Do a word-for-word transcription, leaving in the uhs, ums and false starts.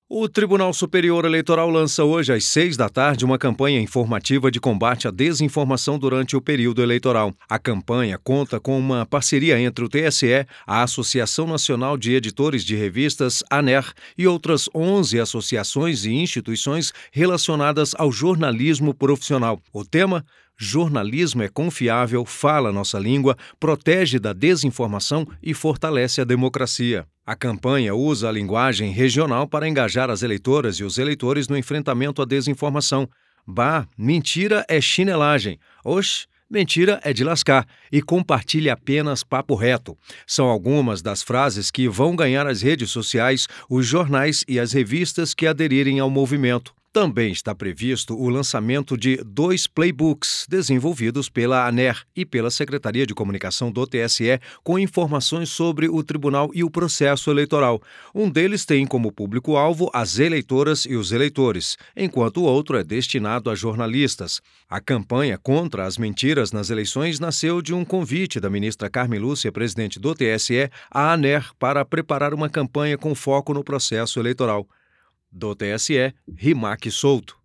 O Tribunal Superior Eleitoral lança hoje às seis da tarde uma campanha informativa de combate à desinformação durante o período eleitoral. A campanha conta com uma parceria entre o T S E, a Associação Nacional de Editores de Revistas, ANER, e outras onze associações e instituições relacionadas ao jornalismo profissional. O tema: jornalismo é confiável, fala nossa língua, protege da desinformação e fortalece a democracia. A campanha usa a linguagem regional para engajar as eleitoras e os eleitores no enfrentamento à desinformação. Bah, mentira é chinelagem. Oxe, mentira é de lascar. E compartilhe apenas papo reto. São algumas das frases que vão ganhar as redes sociais, os jornais e as revistas que aderirem ao movimento. Também está previsto o lançamento de dois playbooks desenvolvidos pela ANER e pela Secretaria de Comunicação do T S E com informações sobre o tribunal e o processo eleitoral. Um deles tem como público-alvo as eleitoras e os eleitores, enquanto o outro é destinado a jornalistas. A campanha contra as mentiras nas eleições nasceu de um convite da ministra Carmen Lúcia, presidente do T S E, à ANER para preparar uma campanha com foco no processo eleitoral. Do T S E, Rimac Souto.